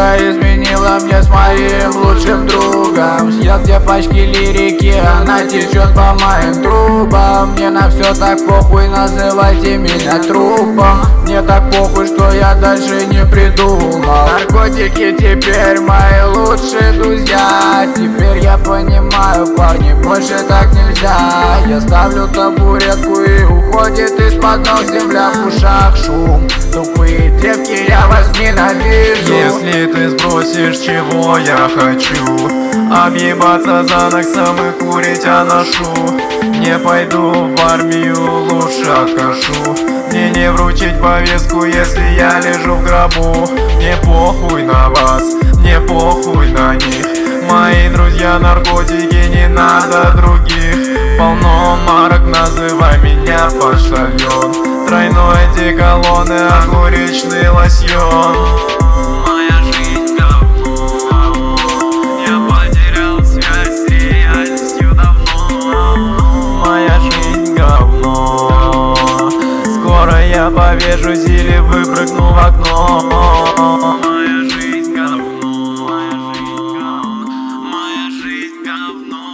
Девушка изменила мне с моим лучшим другом. Съел 2 пачки лирики, она течет по моим трубам. Мне на все так похуй, называйте меня трупом. Мне так похуй, что я дальше не придумал. Наркотики теперь мои лучшие друзья. Теперь я понимаю, парни, больше так нельзя. Я ставлю табуретку и уходит из-под ног земля. В ушах шум, тупые девки, я вас ненавижу. Если ты спросишь, чего я хочу, объебаться за Наксом и курить аношу. Не пойду в армию, лучше откажу. Мне не вручить повестку, если я лежу в гробу. Мне похуй на вас, мне похуй на них. Мои друзья наркотики, не надо других. Полно марок, называй меня почтальон. Тройной одеколон и огуречный лосьон. Моя жизнь говно, я потерял связь с реальностью давно. Моя жизнь говно, скоро я повешусь или выпрыгну в окно. Моя жизнь говно, моя жизнь говно, моя жизнь говно.